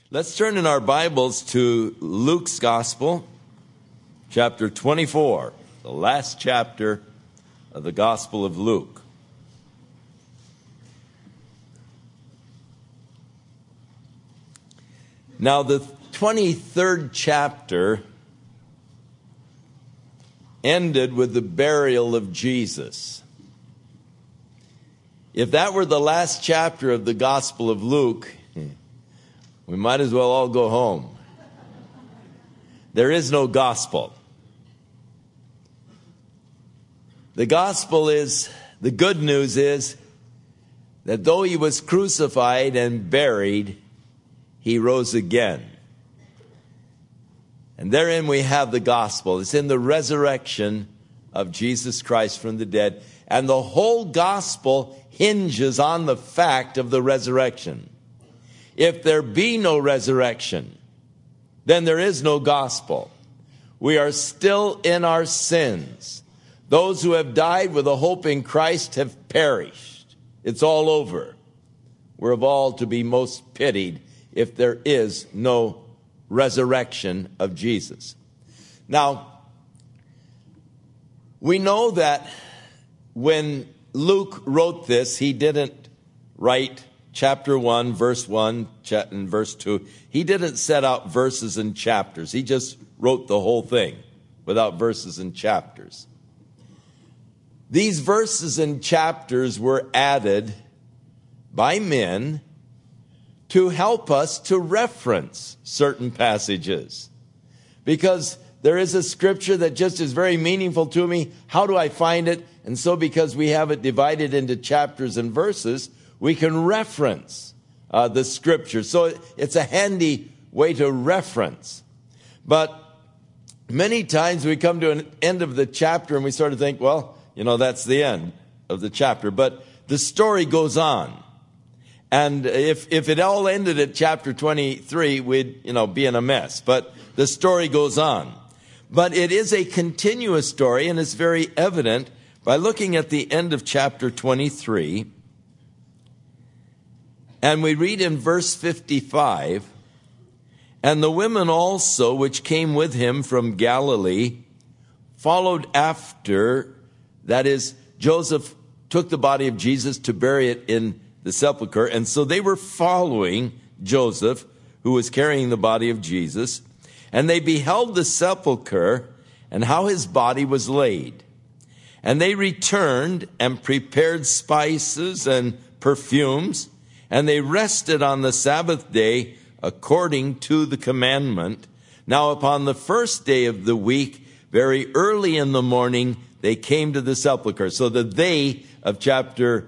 Let's turn in our Bibles to Luke's Gospel, chapter 24, the last chapter of the Gospel of Luke. Now, the 23rd chapter ended with the burial of Jesus. If that were the last chapter of the Gospel of Luke, we might as well all go home. There is no gospel. The gospel is, the good news is, that though he was crucified and buried, he rose again. And therein we have the gospel. It's in the resurrection of Jesus Christ from the dead. And the whole gospel hinges on the fact of the resurrection. If there be no resurrection, then there is no gospel. We are still in our sins. Those who have died with a hope in Christ have perished. It's all over. We're of all to be most pitied if there is no resurrection of Jesus. Now, we know that when Luke wrote this, he didn't write chapter 1, verse 1, and verse 2. He didn't set out verses and chapters. He just wrote the whole thing without verses and chapters. These verses and chapters were added by men to help us to reference certain passages. Because there is a scripture that just is very meaningful to me. How do I find it? And so because we have it divided into chapters and verses, we can reference the scripture. So it's a handy way to reference. But many times we come to an end of the chapter and we sort of think, well, that's the end of the chapter. But the story goes on. And if it all ended at chapter 23, we'd, be in a mess. But the story goes on. But it is a continuous story, and it's very evident by looking at the end of chapter 23. And we read in verse 55, "And the women also which came with him from Galilee followed after," that is, Joseph took the body of Jesus to bury it in the sepulcher, and so they were following Joseph, who was carrying the body of Jesus, "and they beheld the sepulcher and how his body was laid. And they returned and prepared spices and perfumes, and they rested on the Sabbath day according to the commandment. Now upon the first day of the week, very early in the morning, they came to the sepulcher." So the "they" of chapter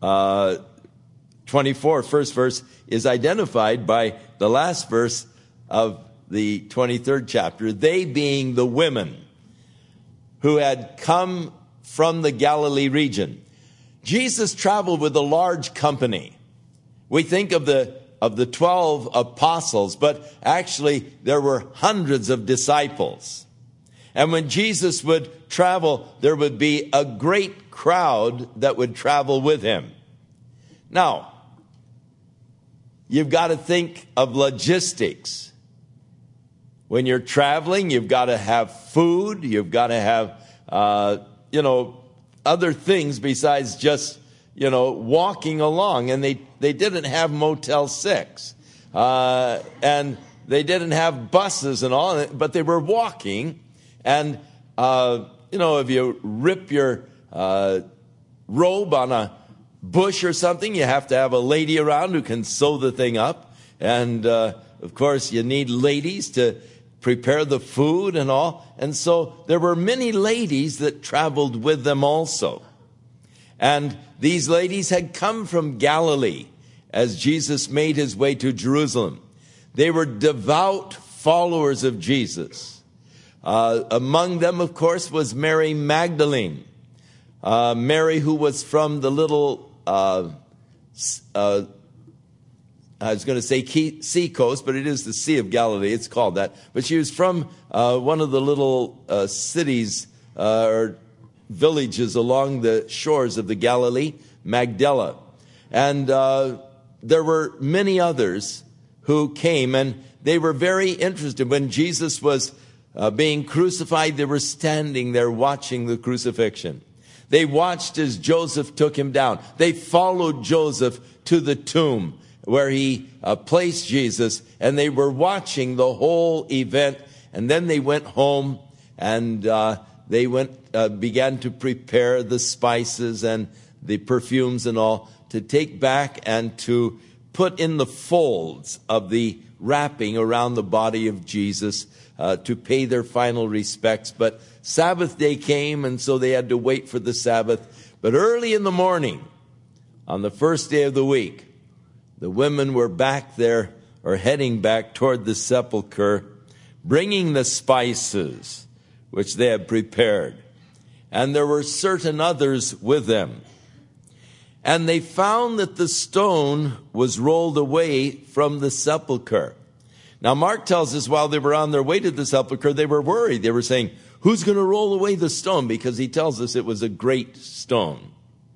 24, first verse, is identified by the last verse of the 23rd chapter, they being the women who had come from the Galilee region. Jesus traveled with a large company. We think of the 12 apostles, but actually there were hundreds of disciples. And when Jesus would travel, there would be a great crowd that would travel with him. Now, you've got to think of logistics. When you're traveling, you've got to have food. You've got to have, other things besides just, walking along. And they didn't have Motel 6. And they didn't have buses and all, but they were walking. And, if you rip your robe on a bush or something, you have to have a lady around who can sew the thing up. And, of course, you need ladies to prepare the food and all. And so there were many ladies that traveled with them also. And these ladies had come from Galilee as Jesus made his way to Jerusalem. They were devout followers of Jesus. Among them, of course, was Mary Magdalene. Mary, who was from the little, I was going to say sea coast, but it is the Sea of Galilee. It's called that. But she was from one of the little cities or villages along the shores of the Galilee, Magdala. And there were many others who came, and they were very interested. When Jesus was being crucified, they were standing there watching the crucifixion. They watched as Joseph took him down. They followed Joseph to the tomb where he placed Jesus, and they were watching the whole event. And then they went home, and they began to prepare the spices and the perfumes and all to take back and to put in the folds of the wrapping around the body of Jesus to pay their final respects. But Sabbath day came, and so they had to wait for the Sabbath. But early in the morning, on the first day of the week, the women were back there, or heading back toward the sepulcher, bringing the spices which they had prepared. And there were certain others with them. And they found that the stone was rolled away from the sepulcher. Now, Mark tells us while they were on their way to the sepulcher, they were worried. They were saying, who's going to roll away the stone? Because he tells us it was a great stone.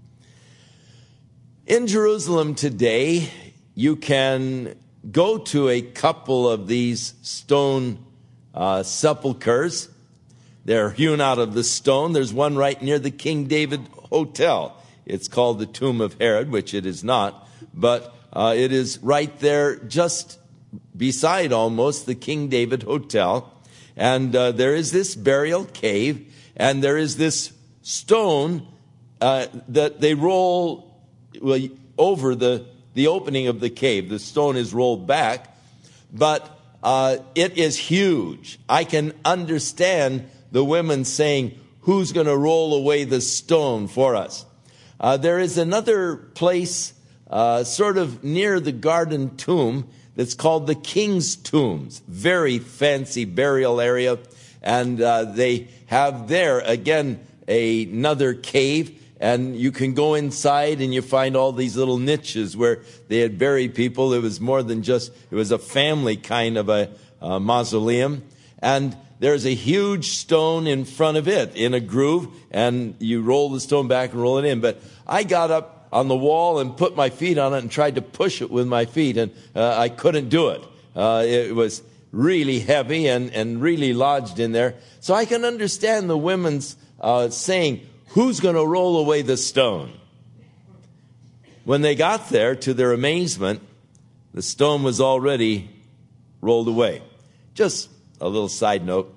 In Jerusalem today, you can go to a couple of these stone sepulchers. They're hewn out of the stone. There's one right near the King David Hotel. It's called the Tomb of Herod, which it is not, but it is right there just beside almost the King David Hotel. And there is this burial cave, and there is this stone that they roll over the opening of the cave. The stone is rolled back, but it is huge. I can understand the women saying, who's going to roll away the stone for us? There is another place sort of near the Garden Tomb that's called the King's Tombs. Very fancy burial area. And they have there, again, another cave. And you can go inside and you find all these little niches where they had buried people. It was more than just, it was a family kind of a mausoleum. And there's a huge stone in front of it in a groove, and you roll the stone back and roll it in. But I got up on the wall and put my feet on it and tried to push it with my feet, and I couldn't do it. It was really heavy and really lodged in there. So I can understand the women's saying, who's going to roll away the stone? When they got there, to their amazement, the stone was already rolled away. Just a little side note.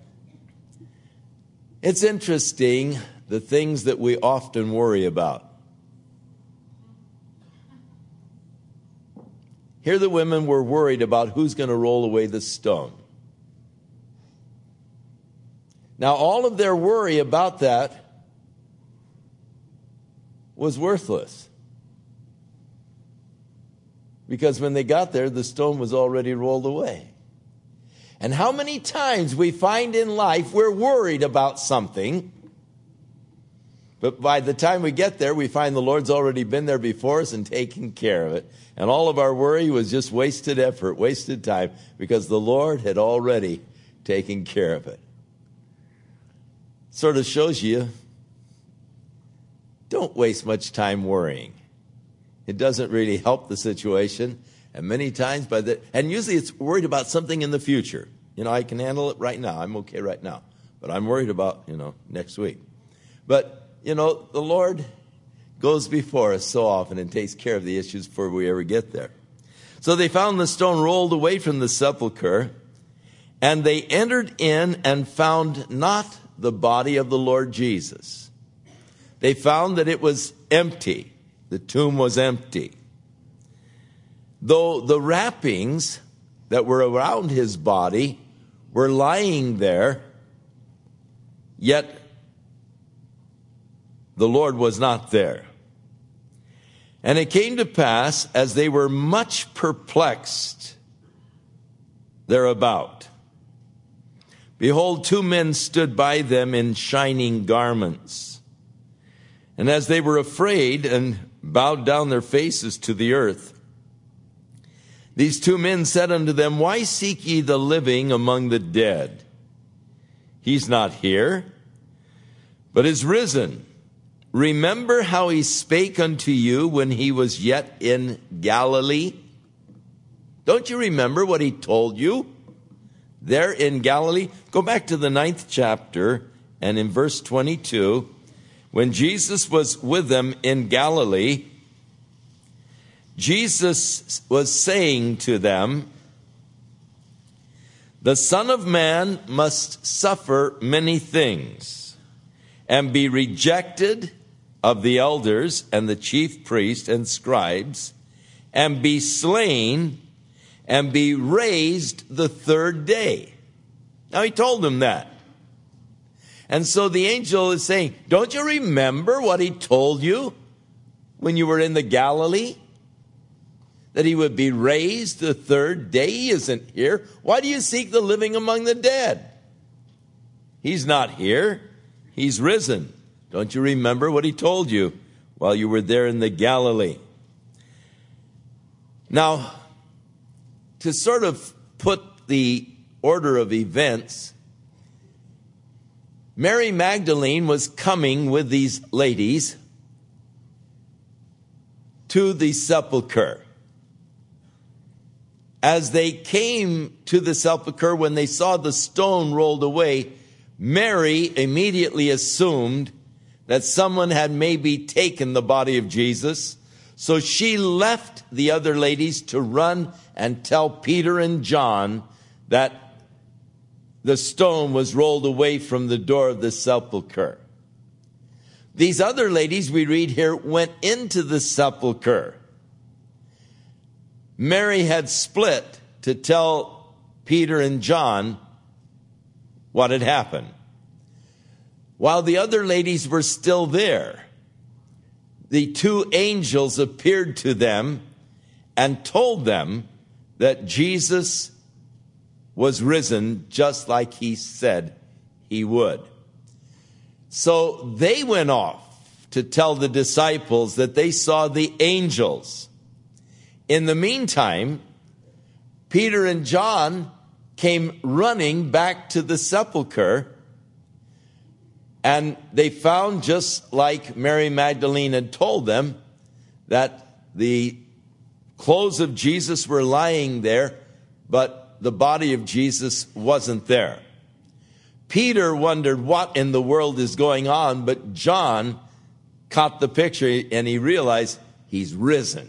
It's interesting, the things that we often worry about. Here the women were worried about who's going to roll away the stone. Now, all of their worry about that was worthless. Because when they got there, the stone was already rolled away. And how many times we find in life we're worried about something, but by the time we get there, we find the Lord's already been there before us and taken care of it. And all of our worry was just wasted effort, wasted time, because the Lord had already taken care of it. Sort of shows you, don't waste much time worrying. It doesn't really help the situation. And many times and usually it's worried about something in the future. I can handle it right now. I'm okay right now. But I'm worried about, next week. But, the Lord goes before us so often and takes care of the issues before we ever get there. So they found the stone rolled away from the sepulcher, and they entered in and found not the body of the Lord Jesus. They found that it was empty. The tomb was empty. Though the wrappings that were around his body were lying there, yet the Lord was not there. And it came to pass, as they were much perplexed thereabout, behold, two men stood by them in shining garments. And as they were afraid and bowed down their faces to the earth, these two men said unto them, why seek ye the living among the dead? He's not here, but is risen. Remember how he spake unto you when he was yet in Galilee, Don't you remember what he told you there in Galilee? Go back to the 9th chapter, and in verse 22, when Jesus was with them in Galilee, Jesus was saying to them, "The Son of Man must suffer many things and be rejected of the elders and the chief priests and scribes, and be slain and be raised the third day." Now he told them that. And so the angel is saying, don't you remember what he told you when you were in the Galilee? That he would be raised the third day? He isn't here. Why do you seek the living among the dead? He's not here. He's risen. Don't you remember what he told you while you were there in the Galilee? Now, to sort of put the order of events, Mary Magdalene was coming with these ladies to the sepulcher. As they came to the sepulcher, when they saw the stone rolled away, Mary immediately assumed that someone had maybe taken the body of Jesus. So she left the other ladies to run and tell Peter and John that the stone was rolled away from the door of the sepulcher. These other ladies, we read here, went into the sepulcher. Mary had split to tell Peter and John what had happened. While the other ladies were still there, the two angels appeared to them and told them that Jesus was risen just like he said he would. So they went off to tell the disciples that they saw the angels. In the meantime, Peter and John came running back to the sepulcher, and they found, just like Mary Magdalene had told them, that the clothes of Jesus were lying there, but the body of Jesus wasn't there. Peter wondered what in the world is going on, but John caught the picture and he realized he's risen.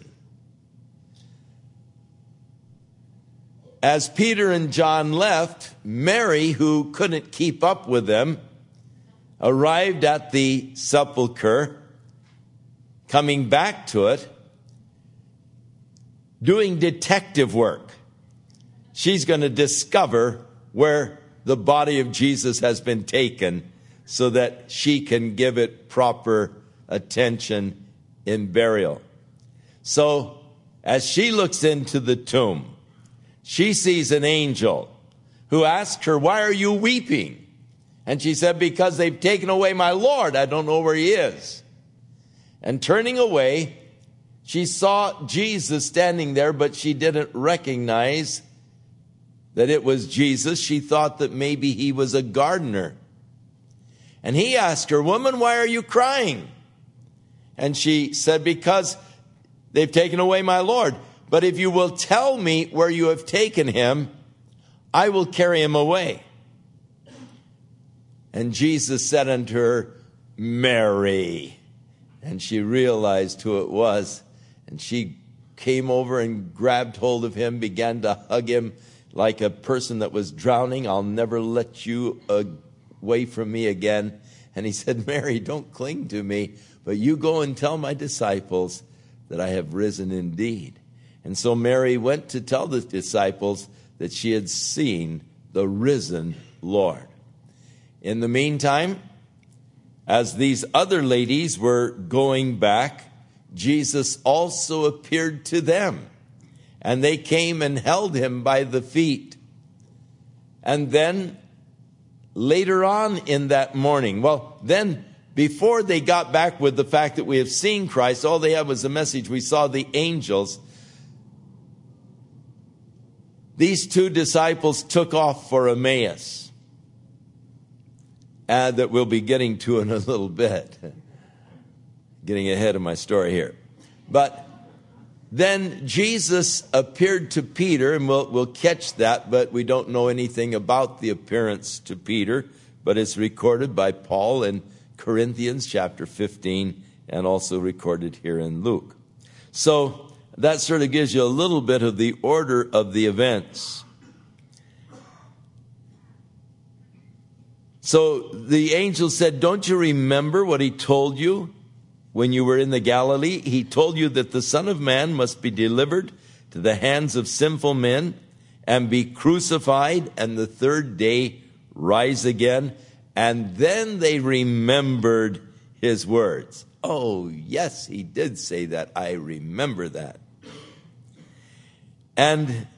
As Peter and John left, Mary, who couldn't keep up with them, arrived at the sepulcher, coming back to it, doing detective work. She's going to discover where the body of Jesus has been taken so that she can give it proper attention in burial. So, as she looks into the tomb, she sees an angel who asks her, "Why are you weeping?" And she said, "Because they've taken away my Lord. I don't know where he is." And turning away, she saw Jesus standing there, but she didn't recognize that it was Jesus. She thought that maybe he was a gardener. And he asked her, "Woman, why are you crying?" And she said, "Because they've taken away my Lord. But if you will tell me where you have taken him, I will carry him away." And Jesus said unto her, "Mary." And she realized who it was. And she came over and grabbed hold of him, began to hug him like a person that was drowning. "I'll never let you away from me again." And he said, "Mary, don't cling to me, but you go and tell my disciples that I have risen indeed." And so Mary went to tell the disciples that she had seen the risen Lord. In the meantime, as these other ladies were going back, Jesus also appeared to them. And they came and held him by the feet. And then later on in that morning, before they got back with the fact that we have seen Christ, all they had was a message. We saw the angels. These two disciples took off for Emmaus, that we'll be getting to in a little bit. Getting ahead of my story here. But Then Jesus appeared to Peter, and we'll catch that, but we don't know anything about the appearance to Peter, but it's recorded by Paul in Corinthians chapter 15 and also recorded here in Luke. So that sort of gives you a little bit of the order of the events. So the angel said, "Don't you remember what he told you when you were in the Galilee? He told you that the Son of Man must be delivered to the hands of sinful men and be crucified, and the third day rise again." And then they remembered his words. Oh, yes, he did say that. I remember that. And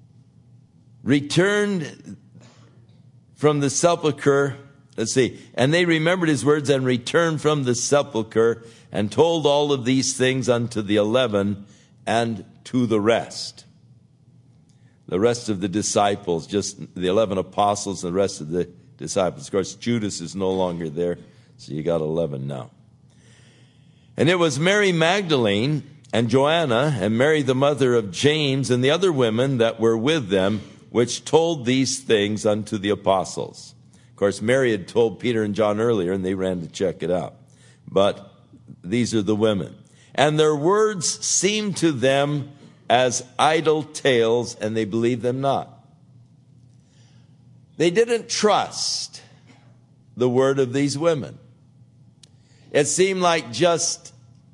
returned from the sepulchre. Let's see. And they remembered his words and returned from the sepulchre and told all of these things unto the 11 and to the rest. The rest of the disciples, just the 11 apostles and the rest of the disciples. Of course, Judas is no longer there, so you got 11 now. And it was Mary Magdalene and Joanna and Mary the mother of James and the other women that were with them, which told these things unto the apostles. Of course, Mary had told Peter and John earlier, and they ran to check it out. But these are the women. And their words seemed to them as idle tales, and they believed them not. They didn't trust the word of these women. It seemed like just,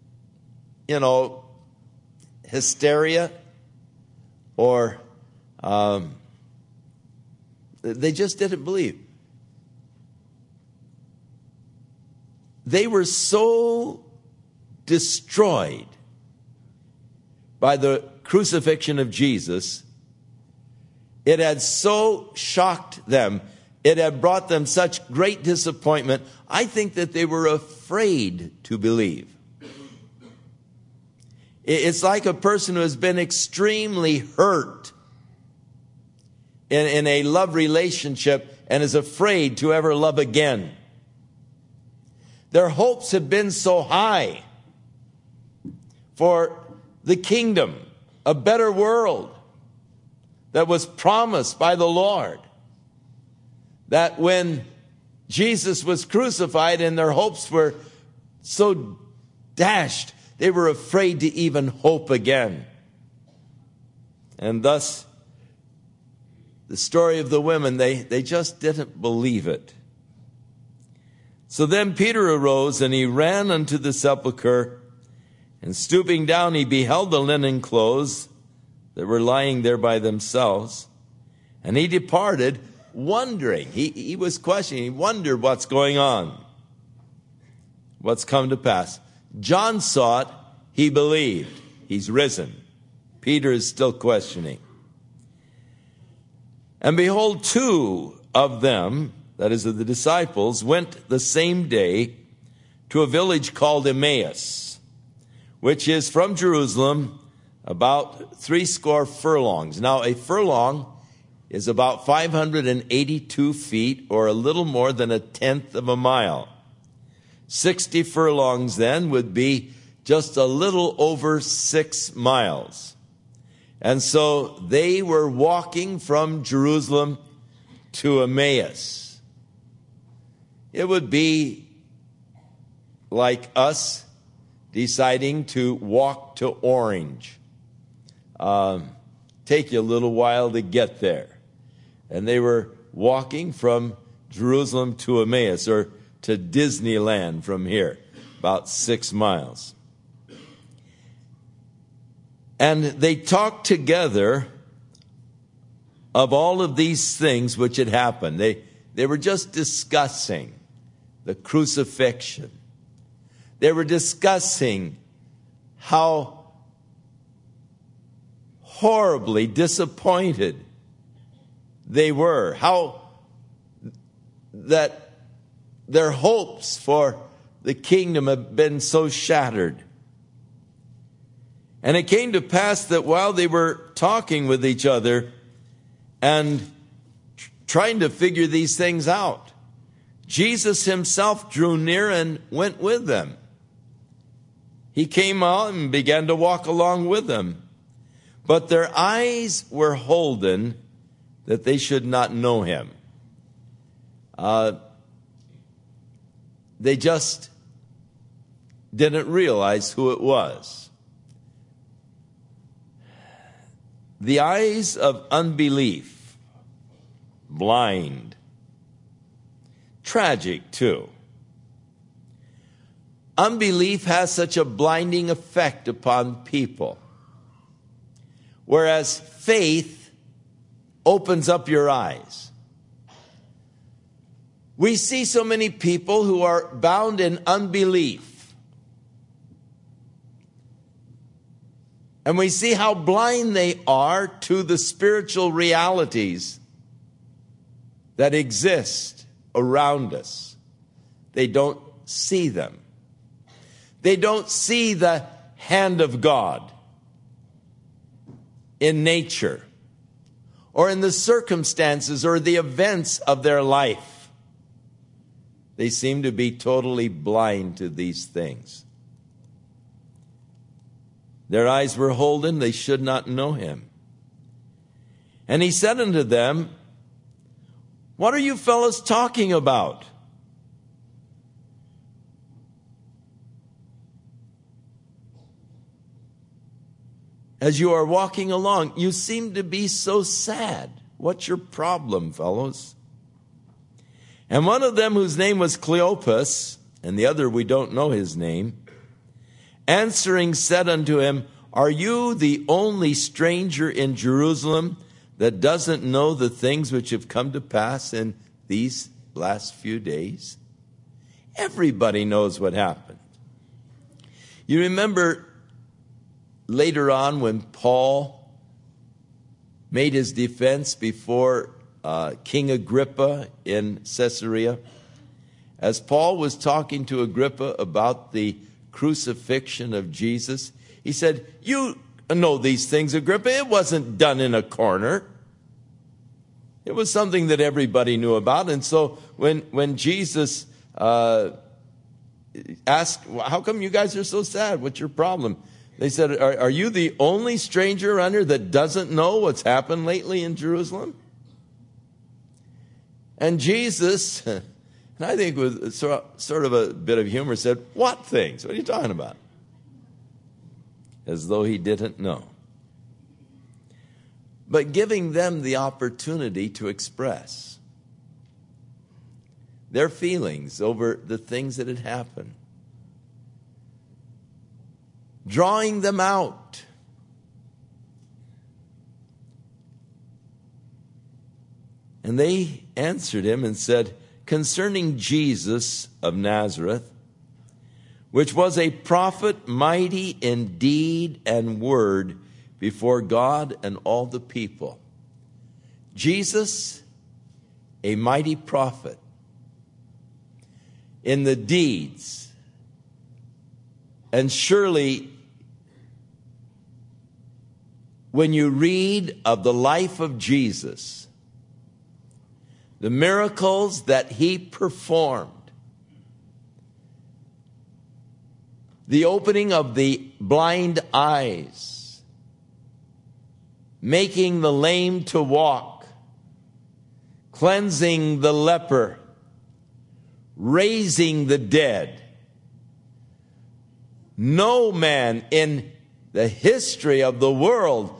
hysteria, or they just didn't believe. They were so destroyed by the crucifixion of Jesus. It had so shocked them. It had brought them such great disappointment. I think that they were afraid to believe. It's like a person who has been extremely hurt in a love relationship and is afraid to ever love again. Their hopes have been so high for the kingdom, a better world that was promised by the Lord, that when Jesus was crucified and their hopes were so dashed, they were afraid to even hope again. And thus, the story of the women, they just didn't believe it. So then Peter arose and he ran unto the sepulchre, and stooping down he beheld the linen clothes that were lying there by themselves. And he departed wondering. He was questioning. He wondered what's going on. What's come to pass. John saw it. He believed. He's risen. Peter is still questioning. And behold, two of them, that is of the disciples, went the same day to a village called Emmaus, which is from Jerusalem about 80 furlongs. Now, a furlong is about 582 feet, or a little more than a tenth of a mile. 60 furlongs then would be just a little over 6 miles. And so they were walking from Jerusalem to Emmaus. It would be like us deciding to walk to Orange. Take you a little while to get there. And they were walking from Jerusalem to Emmaus, or to Disneyland from here, about 6 miles. And they talked together of all of these things which had happened. They were just discussing the crucifixion. They were discussing how horribly disappointed they were, how that their hopes for the kingdom have been so shattered. And it came to pass that while they were talking with each other and trying to figure these things out, Jesus himself drew near and went with them. He came out and began to walk along with them. But their eyes were holden that they should not know him. They just didn't realize who it was. The eyes of unbelief, blind, tragic too. Unbelief has such a blinding effect upon people, whereas faith opens up your eyes. We see so many people who are bound in unbelief. And we see how blind they are to the spiritual realities that exist around us. They don't see them. They don't see the hand of God in nature or in the circumstances or the events of their life. They seem to be totally blind to these things. Their eyes were holden, they should not know him. And he said unto them, what are you fellows talking about? As you are walking along, you seem to be so sad. What's your problem, fellows? And one of them, whose name was Cleopas, and the other we don't know his name, answering said unto him, are you the only stranger in Jerusalem that doesn't know the things which have come to pass in these last few days? Everybody knows what happened. You remember later on when Paul made his defense before King Agrippa in Caesarea? As Paul was talking to Agrippa about the crucifixion of Jesus, he said, you know these things, Agrippa. It wasn't done in a corner. It was something that everybody knew about. And so when Jesus asked, how come you guys are so sad? What's your problem? They said, are you the only stranger around here that doesn't know what's happened lately in Jerusalem? And Jesus, and I think with sort of a bit of humor, said, what things? What are you talking about? As though he didn't know. But giving them the opportunity to express their feelings over the things that had happened. Drawing them out. And they answered him and said, concerning Jesus of Nazareth, which was a prophet mighty in deed and word before God and all the people. Jesus, a mighty prophet in the deeds. And surely, when you read of the life of Jesus, the miracles that he performed, the opening of the blind eyes, making the lame to walk, cleansing the leper, raising the dead. No man in the history of the world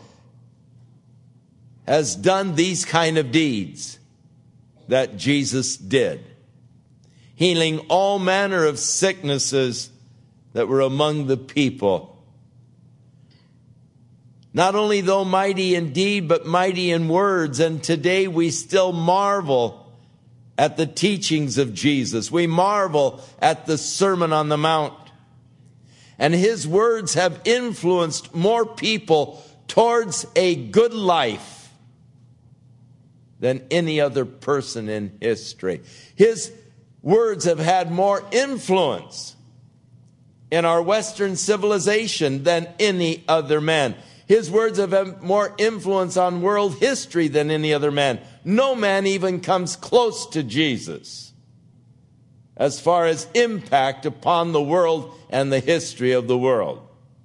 has done these kind of deeds that Jesus did. Healing all manner of sicknesses that were among the people. Not only though mighty in deed, but mighty in words. And today we still marvel at the teachings of Jesus. We marvel at the Sermon on the Mount. And his words have influenced more people towards a good life than any other person in history. His words have had more influence in our Western civilization than any other man. His words have had more influence on world history than any other man. No man even comes close to Jesus. as far as impact upon the world and the history of the world.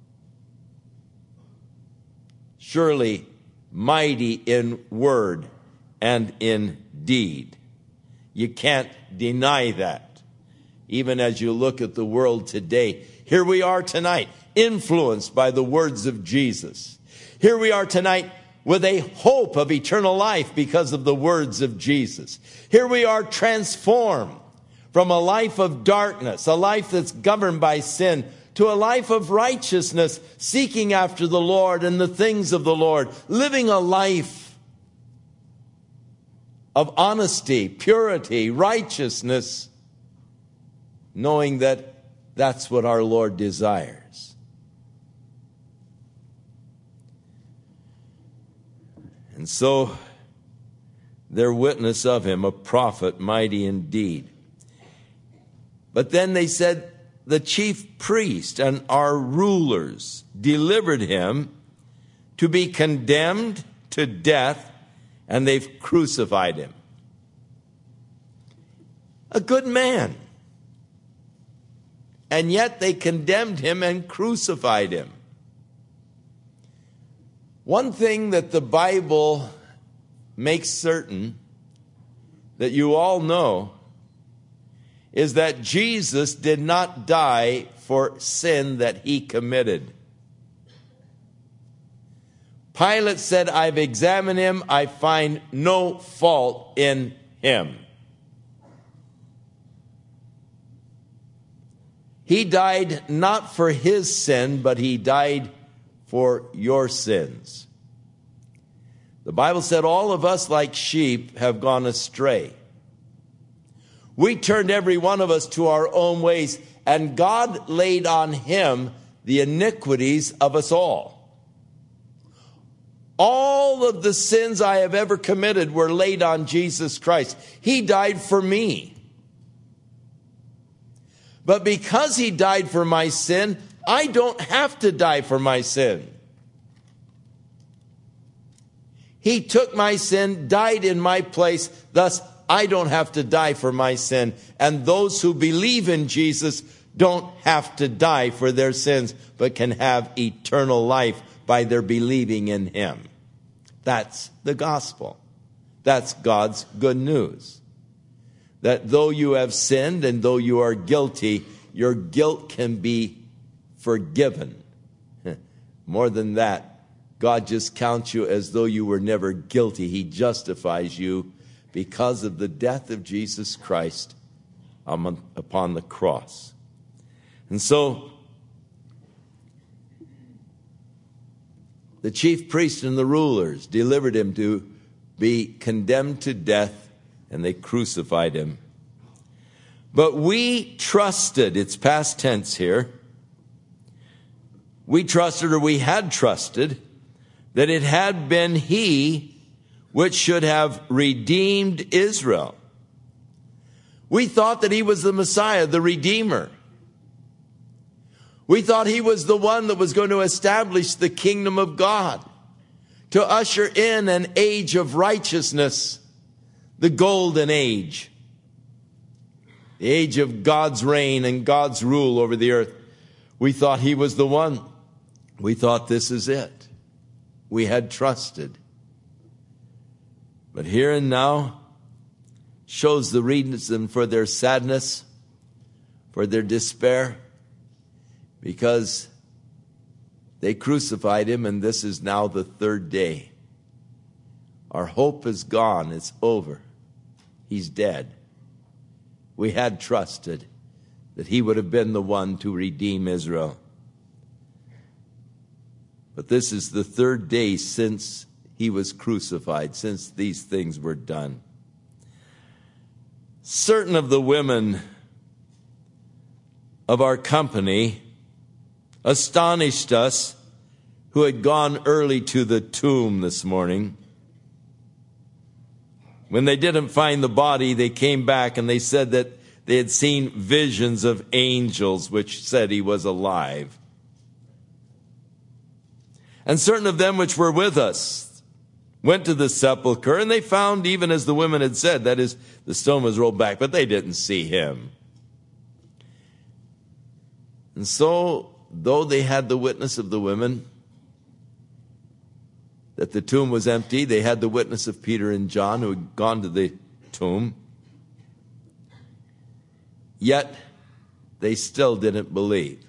Surely mighty in word and in deed. You can't deny that. Even as you look at the world today, here we are tonight, influenced by the words of Jesus. Here we are tonight with a hope of eternal life because of the words of Jesus. Here we are transformed from a life of darkness, a life that's governed by sin, to a life of righteousness, seeking after the Lord and the things of the Lord, living a life of honesty, purity, righteousness, knowing that that's what our Lord desires. And so, their witness of him, a prophet mighty indeed. But then they said, the chief priest and our rulers delivered him to be condemned to death, and they've crucified him. A good man. And yet they condemned him and crucified him. One thing that the Bible makes certain that you all know is that Jesus did not die for sin that he committed. Pilate said, I've examined him, I find no fault in him. He died not for his sin, but he died for your sins. The Bible said all of us like sheep have gone astray. We turned every one of us to our own ways, and God laid on him the iniquities of us all. All of the sins I have ever committed were laid on Jesus Christ. He died for me. But because he died for my sin, I don't have to die for my sin. He took my sin, died in my place, thus I don't have to die for my sin. And those who believe in Jesus don't have to die for their sins, but can have eternal life by their believing in him. That's the gospel. That's God's good news. That though you have sinned and though you are guilty, your guilt can be forgiven. More than that, God just counts you as though you were never guilty. He justifies you because of the death of Jesus Christ upon the cross. And so, the chief priests and the rulers delivered him to be condemned to death, and they crucified him. But we trusted, it's past tense here, we trusted, or we had trusted, that it had been he which should have redeemed Israel. We thought that he was the Messiah, the Redeemer. We thought he was the one that was going to establish the kingdom of God, to usher in an age of righteousness, the golden age, the age of God's reign and God's rule over the earth. We thought he was the one. We thought this is it. We had trusted. But here and now shows the reason for their sadness, for their despair, because they crucified him, and this is now the third day. Our hope is gone. It's over. He's dead. We had trusted that he would have been the one to redeem Israel. But this is the third day since he was crucified, since these things were done. Certain of the women of our company astonished us, who had gone early to the tomb this morning. When they didn't find the body, they came back and they said that they had seen visions of angels which said he was alive. And certain of them which were with us went to the sepulchre, and they found, even as the women had said, that is, the stone was rolled back, but they didn't see him. And so, though they had the witness of the women that the tomb was empty, they had the witness of Peter and John who had gone to the tomb, yet they still didn't believe.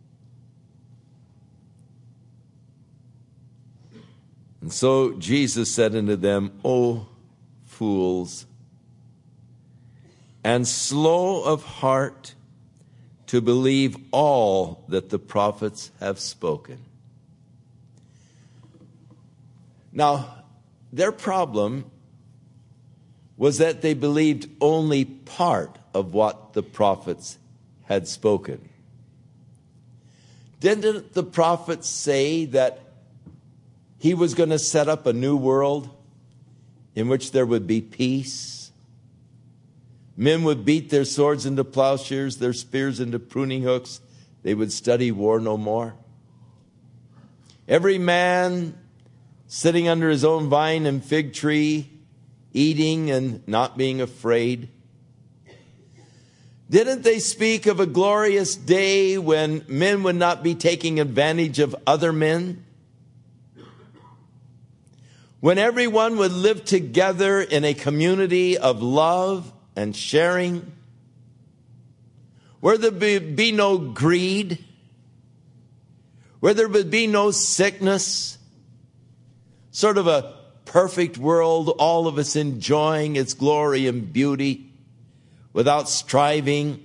And so Jesus said unto them, O fools, and slow of heart to believe all that the prophets have spoken. Now, their problem was that they believed only part of what the prophets had spoken. Didn't the prophets say that he was going to set up a new world in which there would be peace? Men would beat their swords into plowshares, their spears into pruning hooks. They would study war no more. Every man sitting under his own vine and fig tree, eating and not being afraid. Didn't they speak of a glorious day when men would not be taking advantage of other men? When everyone would live together in a community of love and sharing, where there would be no greed, where there would be no sickness, sort of a perfect world, all of us enjoying its glory and beauty without striving.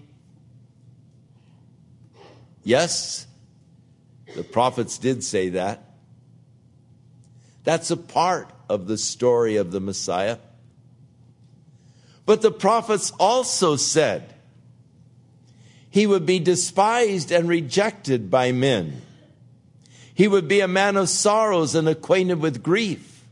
Yes, the prophets did say that. That's a part of the story of the Messiah. But the prophets also said he would be despised and rejected by men. He would be a man of sorrows and acquainted with grief.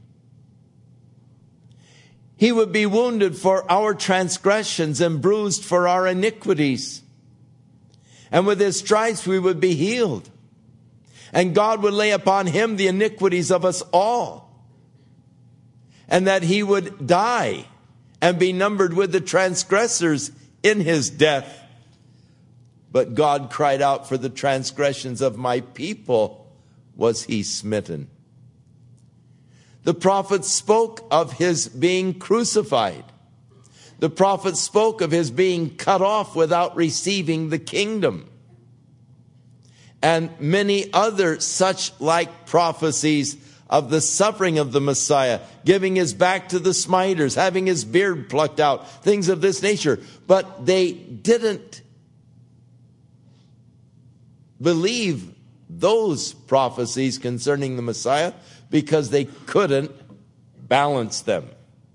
He would be wounded for our transgressions and bruised for our iniquities. And with his stripes we would be healed. And God would lay upon him the iniquities of us all. And that he would die and be numbered with the transgressors in his death. But God cried out, for the transgressions of my people was he smitten. The prophets spoke of his being crucified. The prophets spoke of his being cut off without receiving the kingdom. And many other such like prophecies of the suffering of the Messiah, giving his back to the smiters, having his beard plucked out, things of this nature. But they didn't believe those prophecies concerning the Messiah because they couldn't balance them.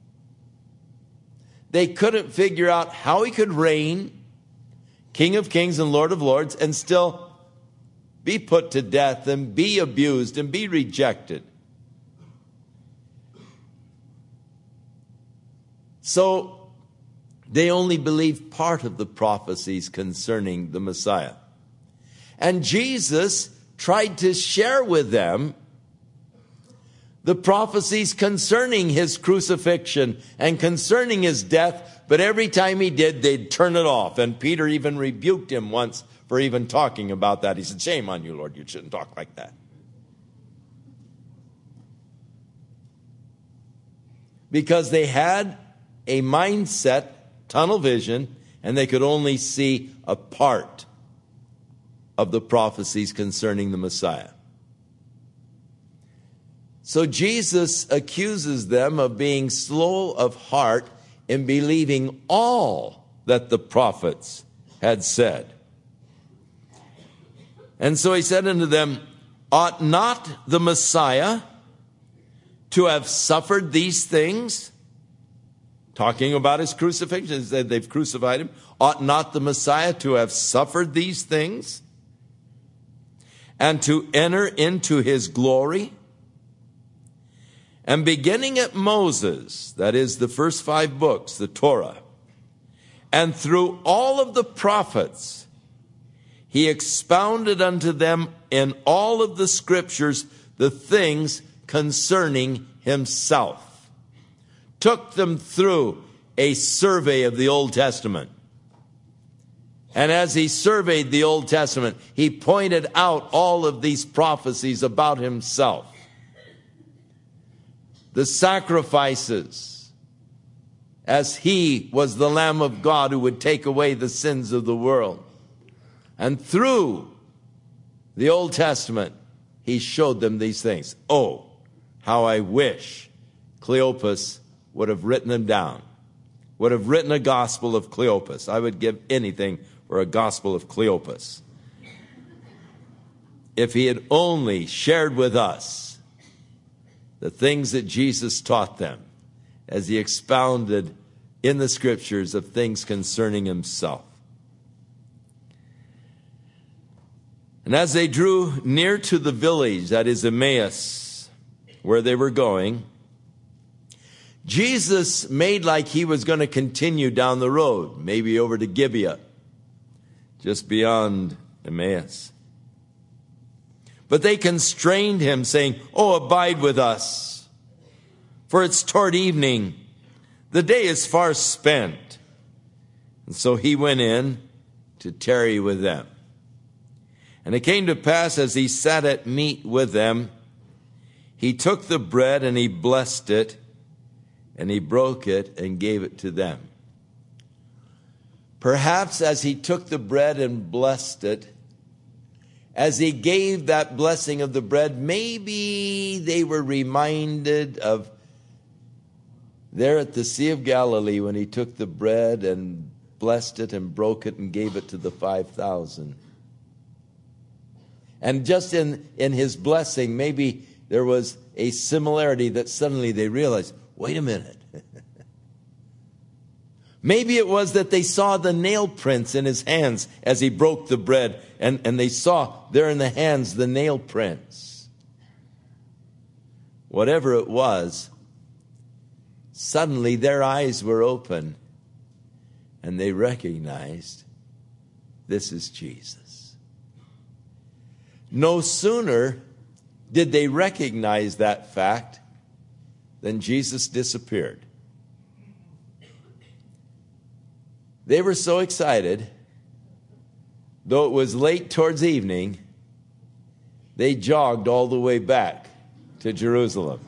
They couldn't figure out how he could reign, King of Kings and Lord of Lords, and still be put to death and be abused and be rejected. So they only believed part of the prophecies concerning the Messiah. And Jesus tried to share with them the prophecies concerning his crucifixion and concerning his death, but every time he did, they'd turn it off. And Peter even rebuked him once for even talking about that. He said, "Shame on you, Lord, you shouldn't talk like that." Because they had a mindset, tunnel vision, and they could only see a part of the prophecies concerning the Messiah. So Jesus accuses them of being slow of heart in believing all that the prophets had said. And so he said unto them, ought not the Messiah to have suffered these things? Talking about his crucifixion, they've crucified him. Ought not the Messiah to have suffered these things and to enter into his glory? And beginning at Moses, that is the first 5 books, the Torah, and through all of the prophets, he expounded unto them in all of the scriptures the things concerning himself. Took them through a survey of the Old Testament. And as he surveyed the Old Testament, he pointed out all of these prophecies about himself. The sacrifices, as he was the Lamb of God who would take away the sins of the world. And through the Old Testament, he showed them these things. Oh, how I wish Cleopas would have written them down, would have written a gospel of Cleopas. I would give anything for a gospel of Cleopas. If he had only shared with us the things that Jesus taught them as he expounded in the scriptures of things concerning himself. And as they drew near to the village, that is Emmaus, where they were going, Jesus made like he was going to continue down the road, maybe over to Gibeah, just beyond Emmaus. But they constrained him, saying, "Oh, abide with us, for it's toward evening. The day is far spent." And so he went in to tarry with them. And it came to pass, as he sat at meat with them, he took the bread and he blessed it, and he broke it and gave it to them. Perhaps as he took the bread and blessed it, as he gave that blessing of the bread, maybe they were reminded of there at the Sea of Galilee when he took the bread and blessed it and broke it and gave it to the 5,000. And just in his blessing, maybe there was a similarity that suddenly they realized, wait a minute. Maybe it was that they saw the nail prints in his hands as he broke the bread, and they saw there in the hands the nail prints. Whatever it was, suddenly their eyes were open, and they recognized this is Jesus. No sooner did they recognize that fact than Jesus disappeared. They were so excited, though it was late towards evening, they jogged all the way back to Jerusalem.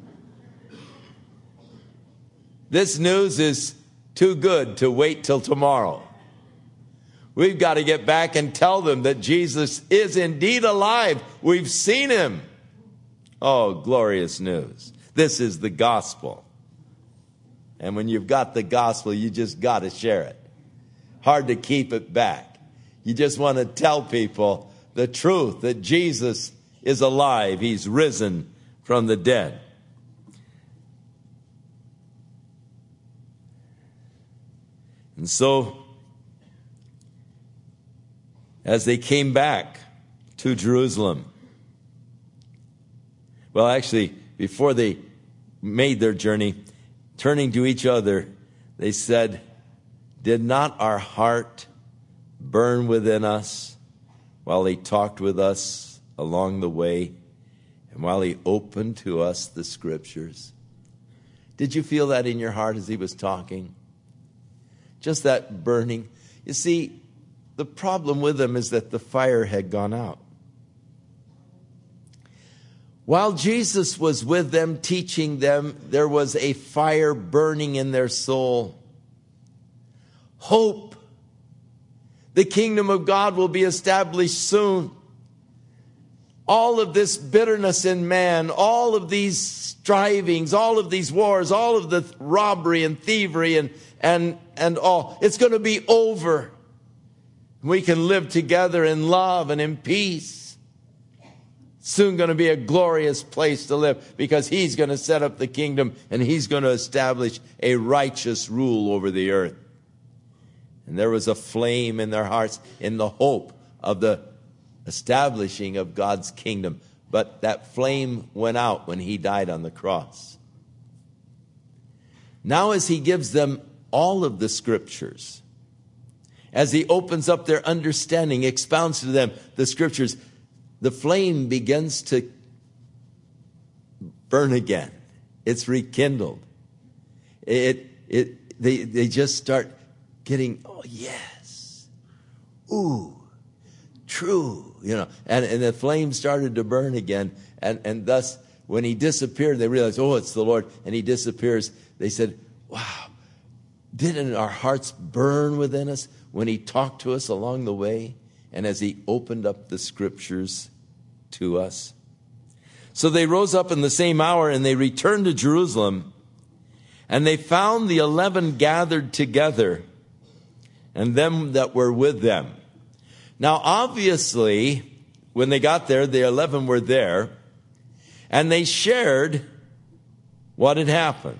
This news is too good to wait till tomorrow. We've got to get back and tell them that Jesus is indeed alive. We've seen him. Oh, glorious news. This is the gospel. And when you've got the gospel, you just got to share it. Hard to keep it back. You just want to tell people the truth that Jesus is alive. He's risen from the dead. And so, as they came back to Jerusalem, well, actually, before they made their journey, turning to each other, they said, "Did not our heart burn within us while he talked with us along the way and while he opened to us the scriptures?" Did you feel that in your heart as he was talking? Just that burning. You see, the problem with them is that the fire had gone out. While Jesus was with them, teaching them, there was a fire burning in their soul. Hope. The kingdom of God will be established soon. All of this bitterness in man, all of these strivings, all of these wars, all of the robbery and thievery and all, it's going to be over. We can live together in love and in peace. Soon going to be a glorious place to live because he's going to set up the kingdom and he's going to establish a righteous rule over the earth. And there was a flame in their hearts in the hope of the establishing of God's kingdom. But that flame went out when he died on the cross. Now as he gives them all of the scriptures, as he opens up their understanding, expounds to them the scriptures, the flame begins to burn again. It's rekindled. They just start getting, oh yes, ooh, true, and the flame started to burn again. And thus, when he disappeared, they realized, oh, it's the Lord. And he disappears. They said, wow, didn't our hearts burn within us when he talked to us along the way? And as he opened up the scriptures to us. So they rose up in the same hour and they returned to Jerusalem. And they found the 11 gathered together and them that were with them. Now, obviously, when they got there, the 11 were there. And they shared what had happened.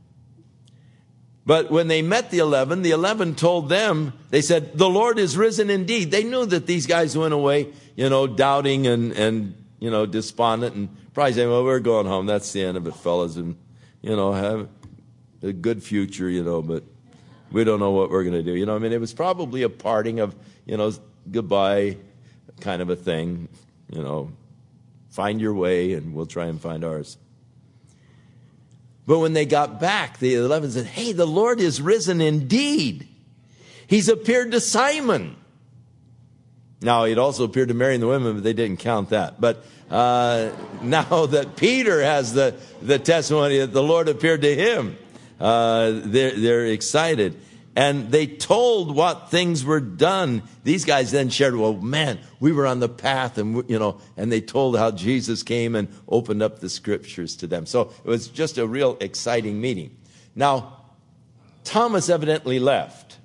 But when they met the 11 told them, they said, the Lord is risen indeed. They knew that these guys went away, doubting and despondent and probably saying, well, we're going home. That's the end of it, fellas. And, have a good future, but we don't know what we're going to do. It was probably a parting of, goodbye kind of a thing, find your way and we'll try and find ours. But when they got back, the 11 said, hey, the Lord is risen indeed. He's appeared to Simon. Now, he'd also appeared to Mary and the women, but they didn't count that. But now that Peter has the testimony that the Lord appeared to him, they're excited. And they told what things were done. These guys then shared, well, man, we were on the path and, and they told how Jesus came and opened up the scriptures to them. So it was just a real exciting meeting. Now, Thomas evidently left.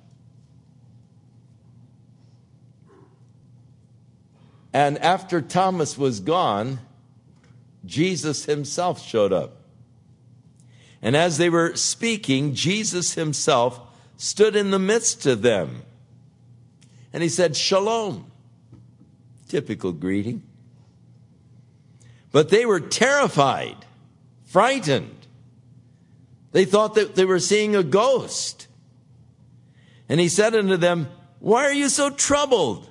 And after Thomas was gone, Jesus himself showed up. And as they were speaking, Jesus himself stood in the midst of them. And he said, Shalom. Typical greeting. But they were terrified, frightened. They thought that they were seeing a ghost. And he said unto them, why are you so troubled?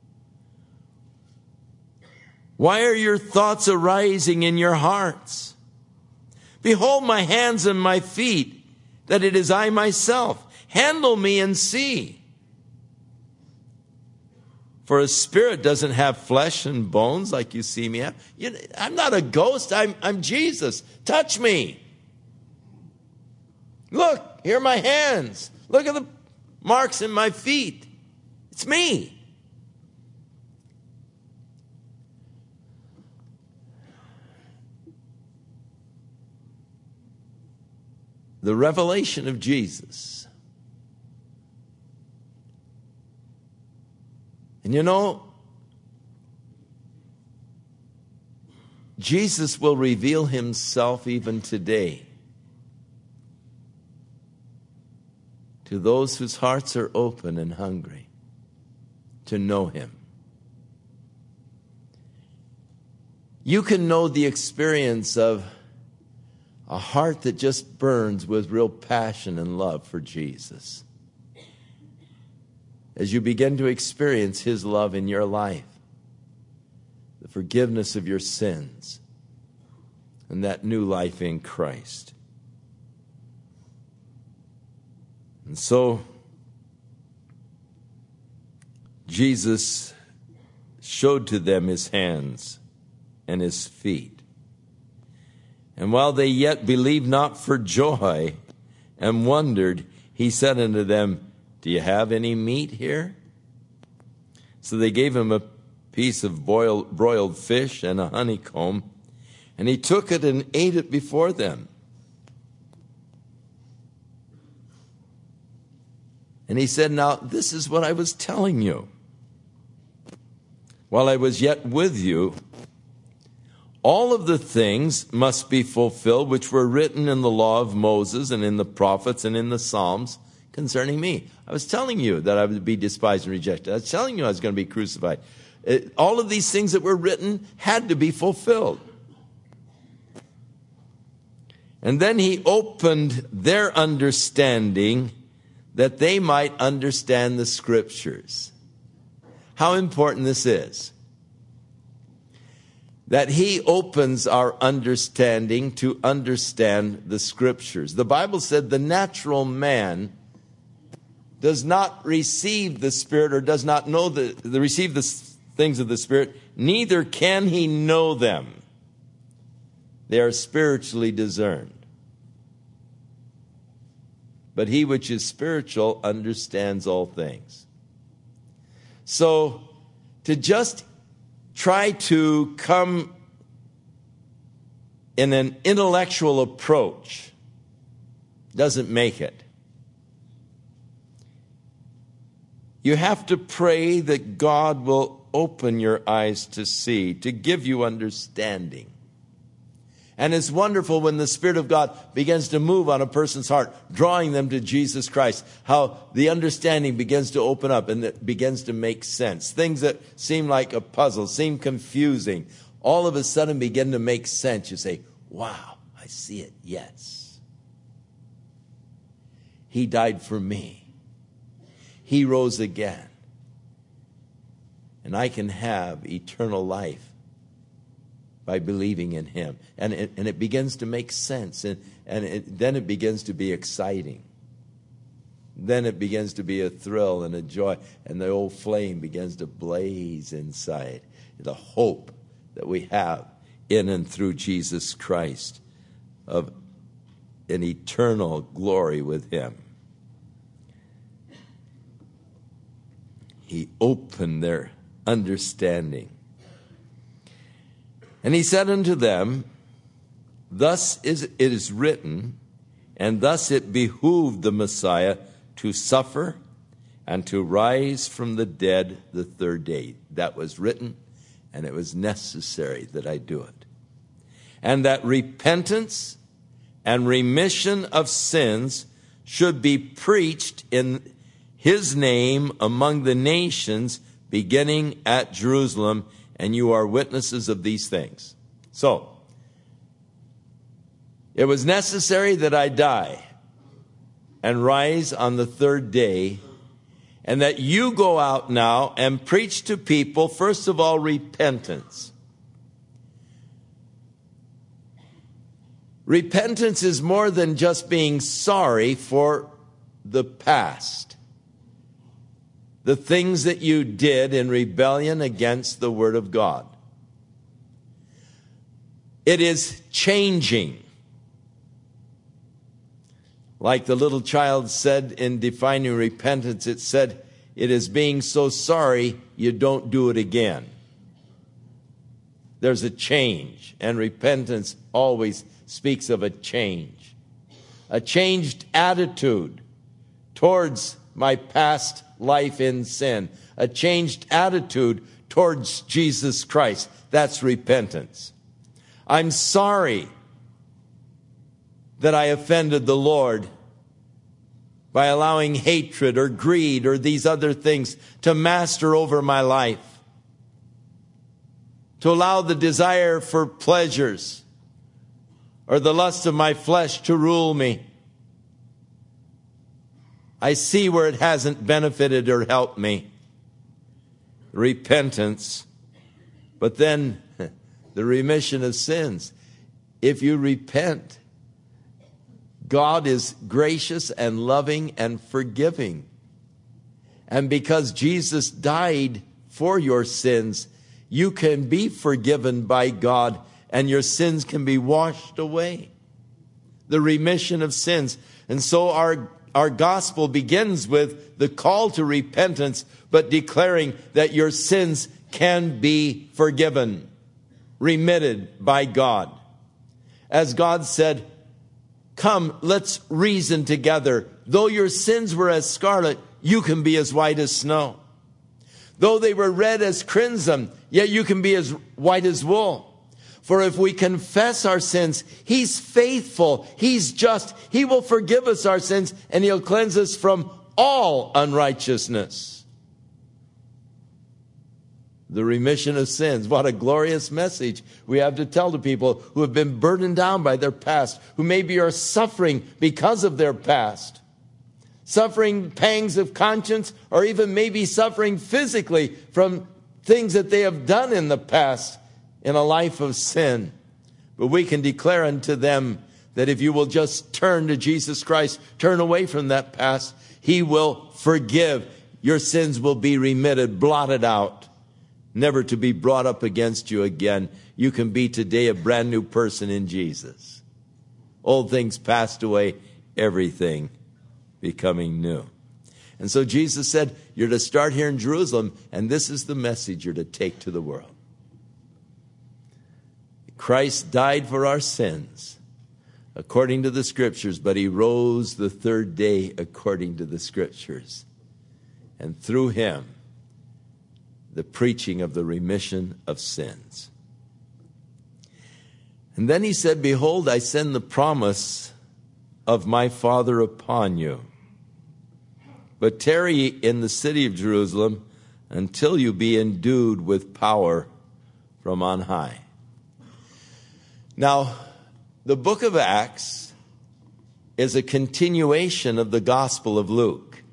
Why are your thoughts arising in your hearts? Behold my hands and my feet, that it is I myself. Handle me and see. For a spirit doesn't have flesh and bones like you see me have. I'm not a ghost. I'm Jesus. Touch me. Look, here are my hands. Look at the marks in my feet. It's me. The revelation of Jesus. And Jesus will reveal himself even today to those whose hearts are open and hungry to know him. You can know the experience of a heart that just burns with real passion and love for Jesus. As you begin to experience his love in your life, the forgiveness of your sins, and that new life in Christ. And so, Jesus showed to them his hands and his feet. And while they yet believed not for joy and wondered, he said unto them, do you have any meat here? So they gave him a piece of broiled fish and a honeycomb, and he took it and ate it before them. And he said, now this is what I was telling you. While I was yet with you, all of the things must be fulfilled which were written in the law of Moses and in the prophets and in the Psalms concerning me. I was telling you that I would be despised and rejected. I was telling you I was going to be crucified. All of these things that were written had to be fulfilled. And then he opened their understanding that they might understand the scriptures. How important this is. That he opens our understanding to understand the scriptures. The Bible said the natural man does not receive the Spirit, or does not know receive the things of the Spirit, neither can he know them. They are spiritually discerned. But he which is spiritual understands all things. So, to just try to come in an intellectual approach doesn't make it. You have to pray that God will open your eyes to see, to give you understanding. And it's wonderful when the Spirit of God begins to move on a person's heart, drawing them to Jesus Christ, how the understanding begins to open up and it begins to make sense. Things that seem like a puzzle, seem confusing, all of a sudden begin to make sense. You say, wow, I see it, yes. He died for me. He rose again. And I can have eternal life by believing in him. And it begins to make sense. And then it begins to be exciting. Then it begins to be a thrill and a joy. And the old flame begins to blaze inside. The hope that we have in and through Jesus Christ of an eternal glory with him. He opened their understanding. And he said unto them, thus it is written, and thus it behooved the Messiah to suffer and to rise from the dead the third day. That was written, and it was necessary that I do it. And that repentance and remission of sins should be preached in his name among the nations, beginning at Jerusalem, and you are witnesses of these things. So, it was necessary that I die and rise on the third day, and that you go out now and preach to people, first of all, repentance. Repentance is more than just being sorry for the past. The things that you did in rebellion against the Word of God. It is changing. Like the little child said in defining repentance, it said, it is being so sorry you don't do it again. There's a change, and repentance always speaks of a change. A changed attitude towards my past life in sin. A changed attitude towards Jesus Christ. That's repentance. I'm sorry that I offended the Lord by allowing hatred or greed or these other things to master over my life. To allow the desire for pleasures or the lust of my flesh to rule me. I see where it hasn't benefited or helped me. Repentance. But then the remission of sins. If you repent, God is gracious and loving and forgiving. And because Jesus died for your sins, you can be forgiven by God and your sins can be washed away. The remission of sins. And so our gospel begins with the call to repentance, but declaring that your sins can be forgiven, remitted by God. As God said, come, let's reason together. Though your sins were as scarlet, you can be as white as snow. Though they were red as crimson, yet you can be as white as wool. For if we confess our sins, he's faithful, he's just, he will forgive us our sins, and he'll cleanse us from all unrighteousness. The remission of sins. What a glorious message we have to tell to people who have been burdened down by their past, who maybe are suffering because of their past. Suffering pangs of conscience, or even maybe suffering physically from things that they have done in the past in a life of sin. But we can declare unto them that if you will just turn to Jesus Christ, turn away from that past, He will forgive. Your sins will be remitted, blotted out, never to be brought up against you again. You can be today a brand new person in Jesus. Old things passed away, everything becoming new. And so Jesus said, you're to start here in Jerusalem, and this is the message you're to take to the world. Christ died for our sins, according to the Scriptures, but He rose the third day according to the Scriptures. And through Him, the preaching of the remission of sins. And then He said, behold, I send the promise of my Father upon you. But tarry in the city of Jerusalem until you be endued with power from on high. Now, the book of Acts is a continuation of the Gospel of Luke.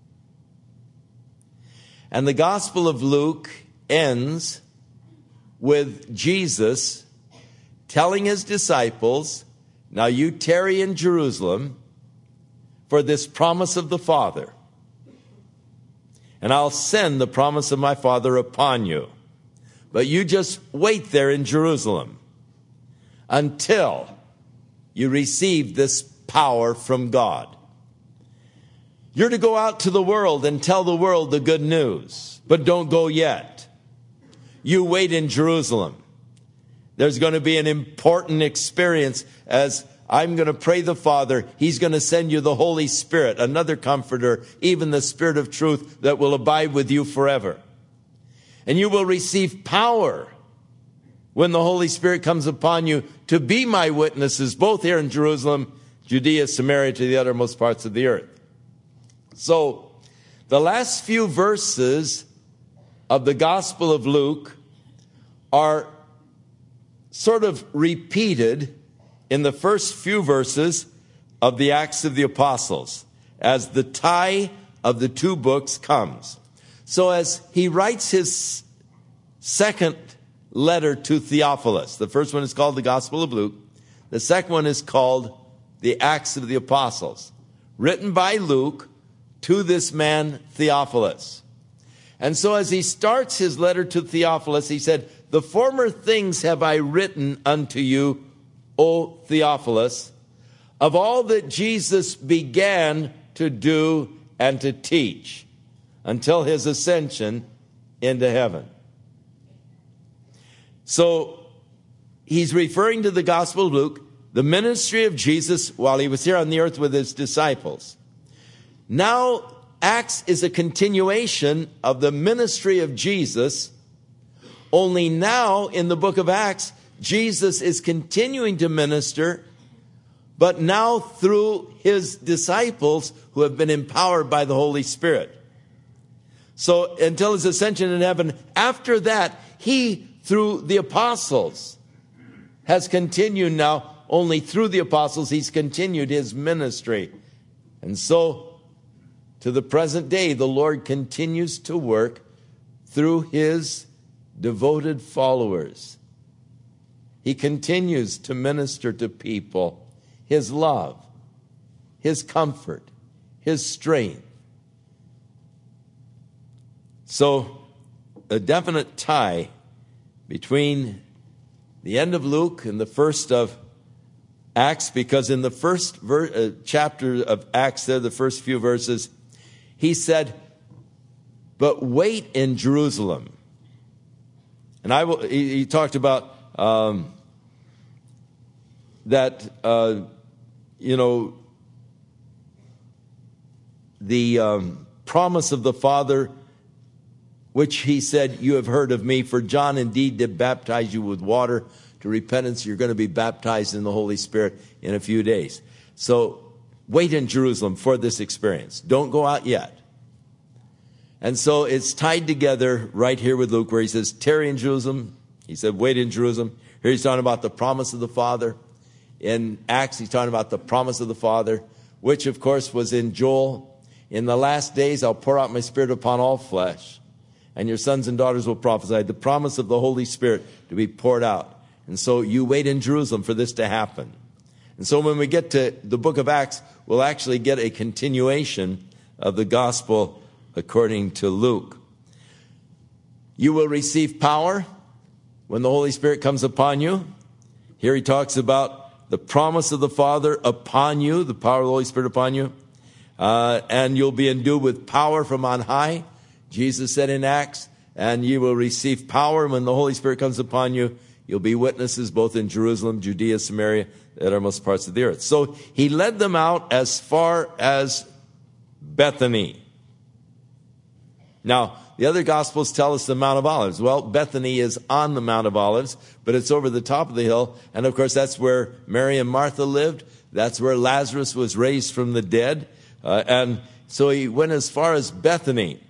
And the Gospel of Luke ends with Jesus telling His disciples, now you tarry in Jerusalem for this promise of the Father. And I'll send the promise of my Father upon you. But you just wait there in Jerusalem until you receive this power from God. You're to go out to the world and tell the world the good news, but don't go yet. You wait in Jerusalem. There's going to be an important experience as I'm going to pray the Father. He's going to send you the Holy Spirit, another comforter, even the Spirit of truth that will abide with you forever. And you will receive power when the Holy Spirit comes upon you to be my witnesses, both here in Jerusalem, Judea, Samaria, to the uttermost parts of the earth. So, the last few verses of the Gospel of Luke are sort of repeated in the first few verses of the Acts of the Apostles, as the tie of the two books comes. So as he writes his second letter to Theophilus, the first one is called the Gospel of Luke, the second one is called the Acts of the Apostles, written by Luke to this man Theophilus. And so as he starts his letter to Theophilus, he said, the former things have I written unto you, O Theophilus, of all that Jesus began to do and to teach until his ascension into heaven. So he's referring to the Gospel of Luke, the ministry of Jesus while he was here on the earth with his disciples. Now, Acts is a continuation of the ministry of Jesus, only now in the book of Acts, Jesus is continuing to minister, but now through his disciples who have been empowered by the Holy Spirit. So until his ascension in heaven, after that, he, through the apostles, has continued now, only through the apostles, he's continued his ministry. And so, to the present day, the Lord continues to work through his devoted followers. He continues to minister to people his love, his comfort, his strength. So, a definite tie between the end of Luke and the first of Acts, because in the first chapter of Acts there, the first few verses, he said, but wait in Jerusalem. And he talked about that, the promise of the Father, which he said, you have heard of me, for John indeed did baptize you with water to repentance. You're going to be baptized in the Holy Spirit in a few days. So wait in Jerusalem for this experience. Don't go out yet. And so it's tied together right here with Luke, where he says, tarry in Jerusalem. He said, wait in Jerusalem. Here he's talking about the promise of the Father. In Acts, he's talking about the promise of the Father, which, of course, was in Joel. In the last days, I'll pour out my Spirit upon all flesh, and your sons and daughters will prophesy. The promise of the Holy Spirit to be poured out. And so you wait in Jerusalem for this to happen. And so when we get to the book of Acts, we'll actually get a continuation of the gospel according to Luke. You will receive power when the Holy Spirit comes upon you. Here he talks about the promise of the Father upon you, the power of the Holy Spirit upon you. And you'll be endued with power from on high. Jesus said in Acts, and you will receive power when the Holy Spirit comes upon you. You'll be witnesses both in Jerusalem, Judea, Samaria, the uttermost parts of the earth. So he led them out as far as Bethany. Now, the other Gospels tell us the Mount of Olives. Well, Bethany is on the Mount of Olives, but it's over the top of the hill. And of course, that's where Mary and Martha lived. That's where Lazarus was raised from the dead. And so he went as far as Bethany.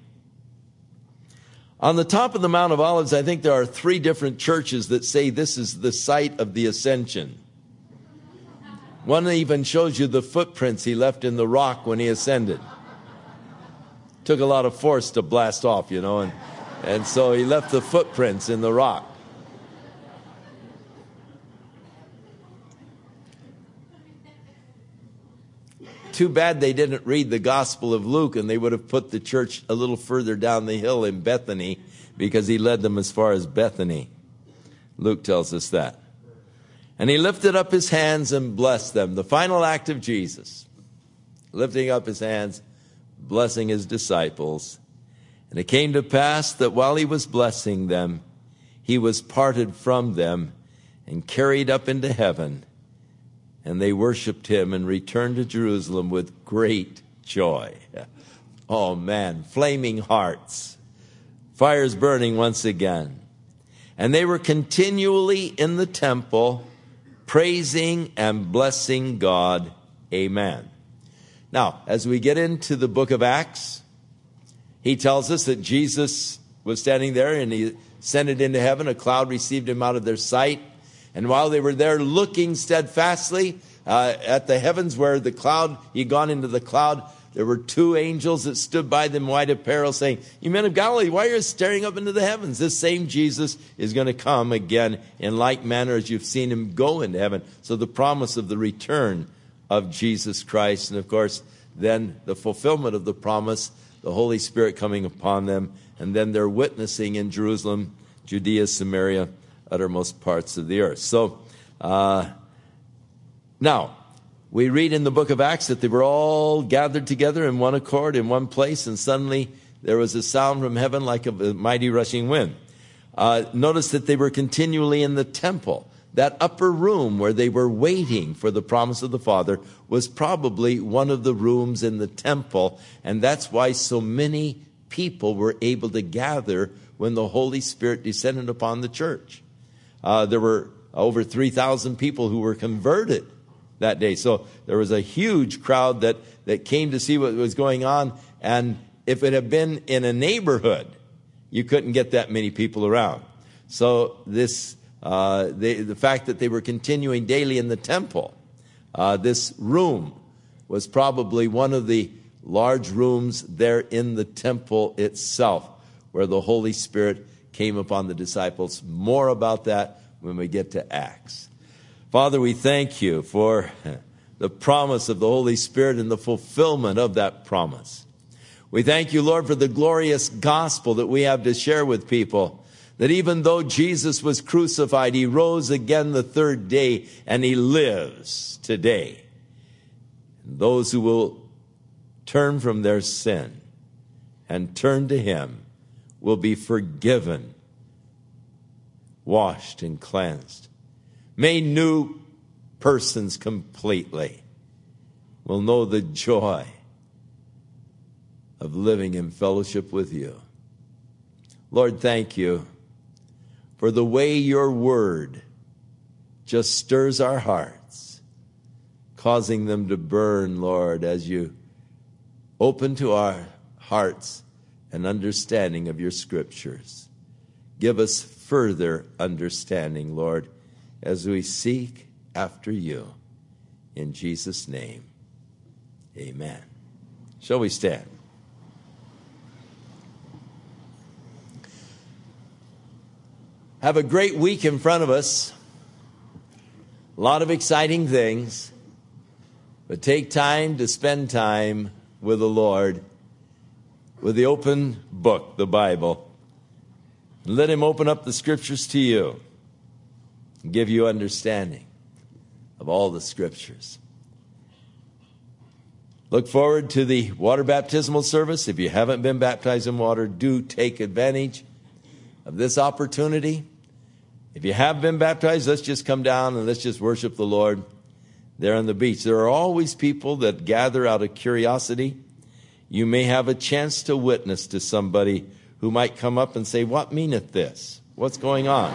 On the top of the Mount of Olives, I think there are 3 different churches that say this is the site of the ascension. One even shows you the footprints he left in the rock when he ascended. Took a lot of force to blast off, and so he left the footprints in the rock. Too bad they didn't read the Gospel of Luke, and they would have put the church a little further down the hill in Bethany, because he led them as far as Bethany. Luke tells us that. And he lifted up his hands and blessed them. The final act of Jesus, lifting up his hands, blessing his disciples. And it came to pass that while he was blessing them, he was parted from them and carried up into heaven. And they worshiped him and returned to Jerusalem with great joy. Oh man, flaming hearts, fires burning once again. And they were continually in the temple, praising and blessing God. Amen. Now, as we get into the book of Acts, he tells us that Jesus was standing there and he ascended into heaven. A cloud received him out of their sight. And while they were there looking steadfastly at the heavens where the cloud, he'd gone into the cloud, there were 2 angels that stood by them in white apparel saying, "You men of Galilee, why are you staring up into the heavens? This same Jesus is going to come again in like manner as you've seen him go into heaven." So the promise of the return of Jesus Christ. And of course, then the fulfillment of the promise, the Holy Spirit coming upon them. And then they're witnessing in Jerusalem, Judea, Samaria, uttermost parts of the earth. So now, we read in the book of Acts that they were all gathered together in one accord, in one place, and suddenly there was a sound from heaven like a mighty rushing wind. Notice that they were continually in the temple. That upper room where they were waiting for the promise of the Father was probably one of the rooms in the temple, and that's why so many people were able to gather when the Holy Spirit descended upon the church. There were over 3,000 people who were converted that day. So there was a huge crowd that came to see what was going on. And if it had been in a neighborhood, you couldn't get that many people around. So the fact that they were continuing daily in the temple, this room was probably one of the large rooms there in the temple itself where the Holy Spirit came upon the disciples. More about that when we get to Acts. Father, we thank you for the promise of the Holy Spirit and the fulfillment of that promise. We thank you, Lord, for the glorious gospel that we have to share with people, that even though Jesus was crucified, he rose again the 3rd day, and he lives today. And those who will turn from their sin and turn to him will be forgiven, washed and cleansed, made new persons completely, will know the joy of living in fellowship with you. Lord, thank you for the way your word just stirs our hearts, causing them to burn, Lord, as you open to our hearts an understanding of your scriptures. Give us further understanding, Lord, as we seek after you. In Jesus' name, amen. Shall we stand? Have a great week in front of us. A lot of exciting things, but take time to spend time with the Lord, with the open book, the Bible. And let Him open up the Scriptures to you and give you understanding of all the Scriptures. Look forward to the water baptismal service. If you haven't been baptized in water, do take advantage of this opportunity. If you have been baptized, let's just come down and let's just worship the Lord there on the beach. There are always people that gather out of curiosity. You may have a chance to witness to somebody who might come up and say, "What meaneth this? What's going on?"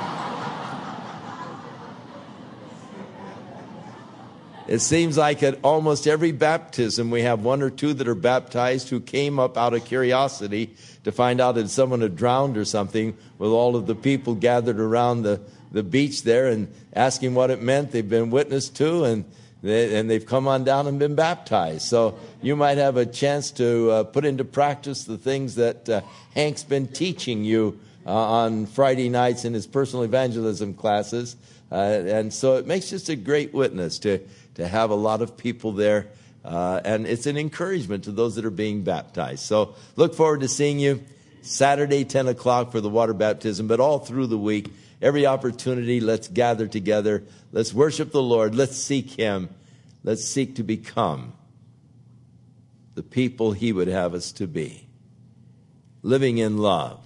It seems like at almost every baptism we have one or two that are baptized who came up out of curiosity to find out if someone had drowned or something, with all of the people gathered around the beach there and asking what it meant. They've been witnessed to, and they've come on down and been baptized. So you might have a chance to put into practice the things that Hank's been teaching you on Friday nights in his personal evangelism classes. And so it makes just a great witness to have a lot of people there. And it's an encouragement to those that are being baptized. So look forward to seeing you Saturday, 10 o'clock for the water baptism. But all through the week, every opportunity, let's gather together. Let's worship the Lord. Let's seek Him. Let's seek to become the people He would have us to be. Living in love.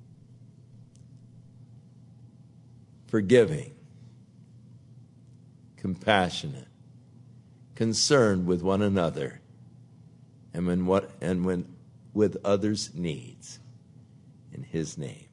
Forgiving. Compassionate. Concerned with one another. And when with others' needs. In His name.